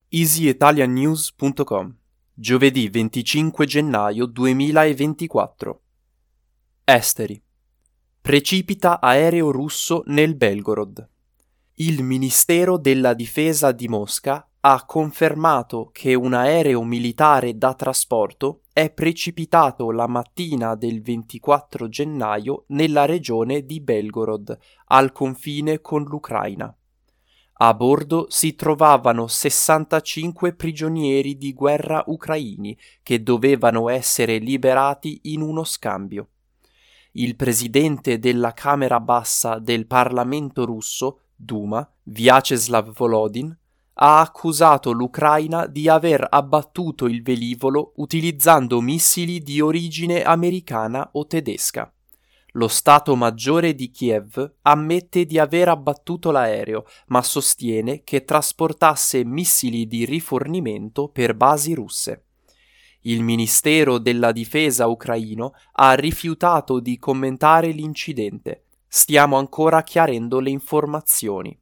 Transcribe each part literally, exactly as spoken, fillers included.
easy italian news punto com, giovedì venticinque gennaio duemilaventiquattro. Esteri. Precipita aereo russo nel Belgorod. Il Ministero della Difesa di Mosca ha confermato che un aereo militare da trasporto è precipitato la mattina del ventiquattro gennaio nella regione di Belgorod, al confine con l'Ucraina. A bordo si trovavano sessantacinque prigionieri di guerra ucraini che dovevano essere liberati in uno scambio. Il presidente della Camera Bassa del Parlamento russo, Duma, Vyacheslav Volodin, ha accusato l'Ucraina di aver abbattuto il velivolo utilizzando missili di origine americana o tedesca. Lo Stato Maggiore di Kiev ammette di aver abbattuto l'aereo, ma sostiene che trasportasse missili di rifornimento per basi russe. Il Ministero della Difesa ucraino ha rifiutato di commentare l'incidente. Stiamo ancora chiarendo le informazioni.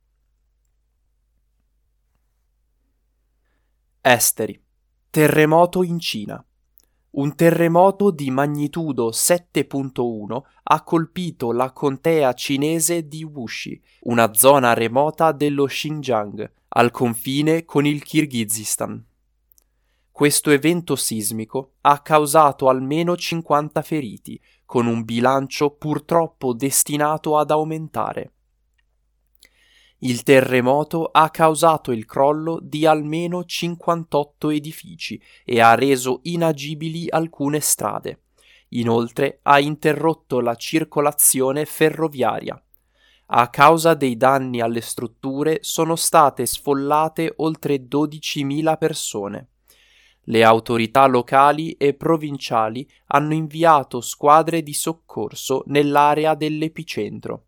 Esteri. Terremoto in Cina. Un terremoto di magnitudo sette virgola uno ha colpito la contea cinese di Wuxi, una zona remota dello Xinjiang, al confine con il Kirghizistan. Questo evento sismico ha causato almeno cinquanta feriti, con un bilancio purtroppo destinato ad aumentare. Il terremoto ha causato il crollo di almeno cinquantotto edifici e ha reso inagibili alcune strade. Inoltre ha interrotto la circolazione ferroviaria. A causa dei danni alle strutture sono state sfollate oltre dodicimila persone. Le autorità locali e provinciali hanno inviato squadre di soccorso nell'area dell'epicentro.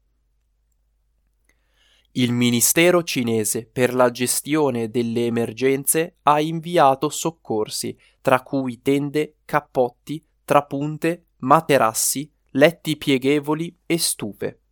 Il Ministero cinese per la gestione delle emergenze ha inviato soccorsi, tra cui tende, cappotti, trapunte, materassi, letti pieghevoli e stufe.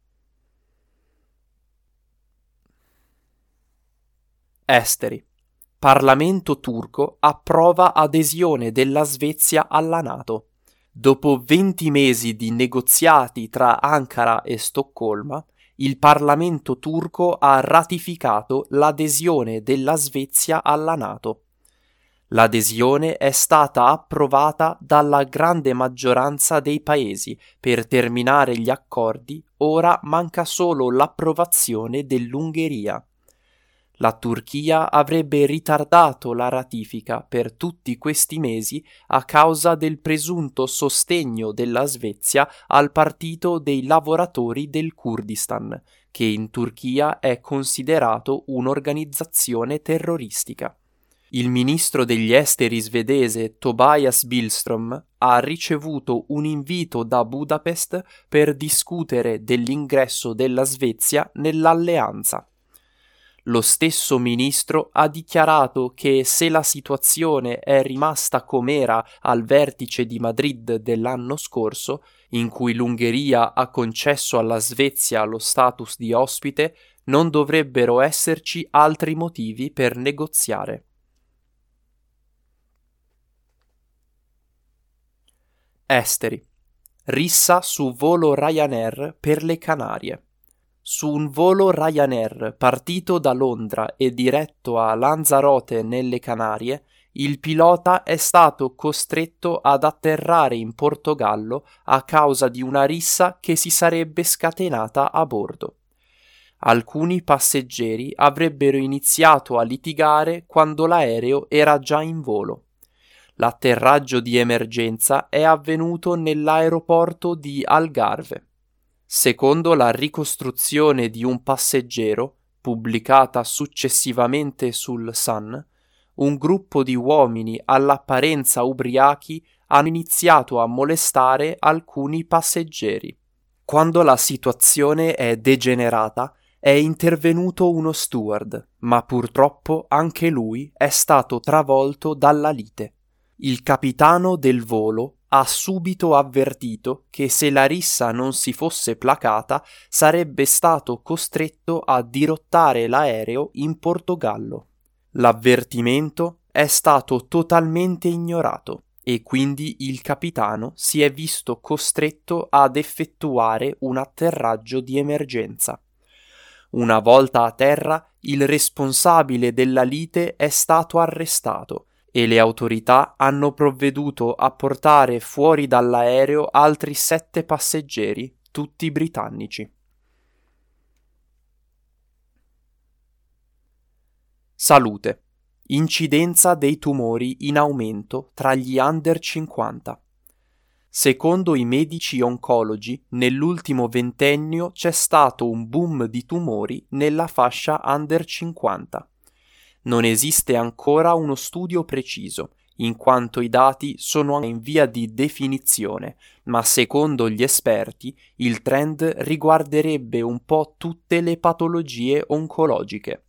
Esteri. Parlamento turco approva adesione della Svezia alla NATO. Dopo venti mesi di negoziati tra Ankara e Stoccolma, il Parlamento turco ha ratificato l'adesione della Svezia alla NATO. L'adesione è stata approvata dalla grande maggioranza dei paesi. Per terminare gli accordi, ora manca solo l'approvazione dell'Ungheria. La Turchia avrebbe ritardato la ratifica per tutti questi mesi a causa del presunto sostegno della Svezia al Partito dei Lavoratori del Kurdistan, che in Turchia è considerato un'organizzazione terroristica. Il ministro degli esteri svedese Tobias Billström ha ricevuto un invito da Budapest per discutere dell'ingresso della Svezia nell'alleanza. Lo stesso ministro ha dichiarato che se la situazione è rimasta com'era al vertice di Madrid dell'anno scorso, in cui l'Ungheria ha concesso alla Svezia lo status di ospite, non dovrebbero esserci altri motivi per negoziare. Esteri. Rissa su volo Ryanair per le Canarie. Su un volo Ryanair partito da Londra e diretto a Lanzarote nelle Canarie, il pilota è stato costretto ad atterrare in Portogallo a causa di una rissa che si sarebbe scatenata a bordo. Alcuni passeggeri avrebbero iniziato a litigare quando l'aereo era già in volo. L'atterraggio di emergenza è avvenuto nell'aeroporto di Algarve. Secondo la ricostruzione di un passeggero, pubblicata successivamente sul Sun, un gruppo di uomini all'apparenza ubriachi hanno iniziato a molestare alcuni passeggeri. Quando la situazione è degenerata, è intervenuto uno steward, ma purtroppo anche lui è stato travolto dalla lite. Il capitano del volo ha subito avvertito che se la rissa non si fosse placata sarebbe stato costretto a dirottare l'aereo in Portogallo. L'avvertimento è stato totalmente ignorato e quindi il capitano si è visto costretto ad effettuare un atterraggio di emergenza. Una volta a terra, il responsabile della lite è stato arrestato e le autorità hanno provveduto a portare fuori dall'aereo altri sette passeggeri, tutti britannici. Salute. Incidenza dei tumori in aumento tra gli under cinquanta. Secondo i medici oncologi, nell'ultimo ventennio c'è stato un boom di tumori nella fascia under cinquanta. Non esiste ancora uno studio preciso, in quanto i dati sono in via di definizione, ma secondo gli esperti il trend riguarderebbe un po' tutte le patologie oncologiche.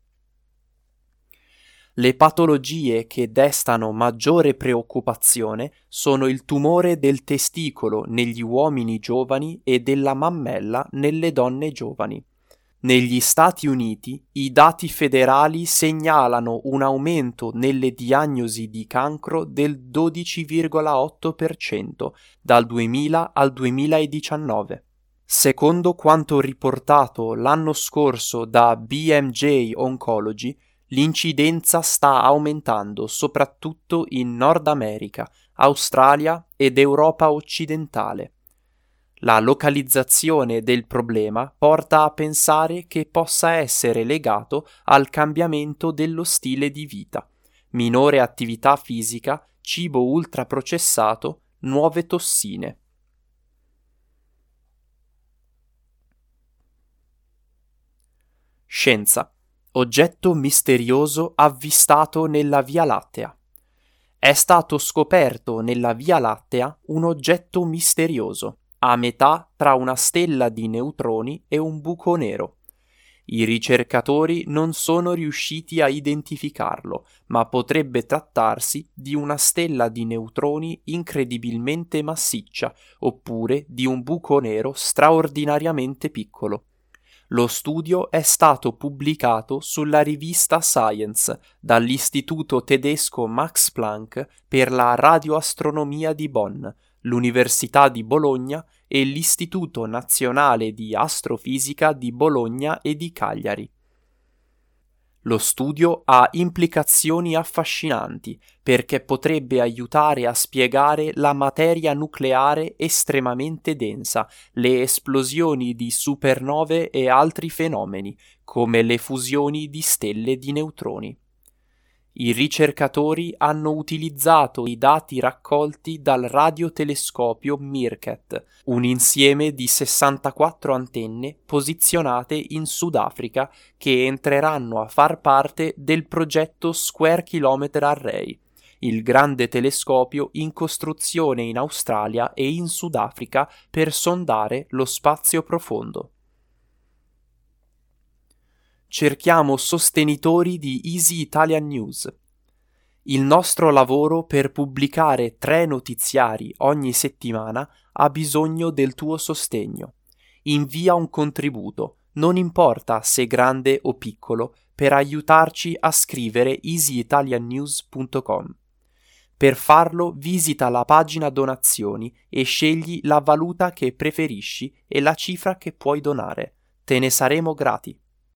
Le patologie che destano maggiore preoccupazione sono il tumore del testicolo negli uomini giovani e della mammella nelle donne giovani. Negli Stati Uniti i dati federali segnalano un aumento nelle diagnosi di cancro del dodici virgola otto per cento dal duemila al duemiladiciannove. Secondo quanto riportato l'anno scorso da B M J Oncology, l'incidenza sta aumentando soprattutto in Nord America, Australia ed Europa occidentale. La localizzazione del problema porta a pensare che possa essere legato al cambiamento dello stile di vita, minore attività fisica, cibo ultraprocessato, nuove tossine. Scienza. Oggetto misterioso avvistato nella Via Lattea. È stato scoperto nella Via Lattea un oggetto misterioso, a metà tra una stella di neutroni e un buco nero. I ricercatori non sono riusciti a identificarlo, ma potrebbe trattarsi di una stella di neutroni incredibilmente massiccia, oppure di un buco nero straordinariamente piccolo. Lo studio è stato pubblicato sulla rivista Science dall'Istituto tedesco Max Planck per la radioastronomia di Bonn, l'Università di Bologna e l'Istituto Nazionale di Astrofisica di Bologna e di Cagliari. Lo studio ha implicazioni affascinanti perché potrebbe aiutare a spiegare la materia nucleare estremamente densa, le esplosioni di supernove e altri fenomeni, come le fusioni di stelle di neutroni. I ricercatori hanno utilizzato i dati raccolti dal radiotelescopio Meerkat, un insieme di sessantaquattro antenne posizionate in Sudafrica che entreranno a far parte del progetto Square Kilometre Array, il grande telescopio in costruzione in Australia e in Sudafrica per sondare lo spazio profondo. Cerchiamo sostenitori di Easy Italian News. Il nostro lavoro per pubblicare tre notiziari ogni settimana ha bisogno del tuo sostegno. Invia un contributo, non importa se grande o piccolo, per aiutarci a scrivere easy italian news punto com. Per farlo visita la pagina donazioni e scegli la valuta che preferisci e la cifra che puoi donare. Te ne saremo grati.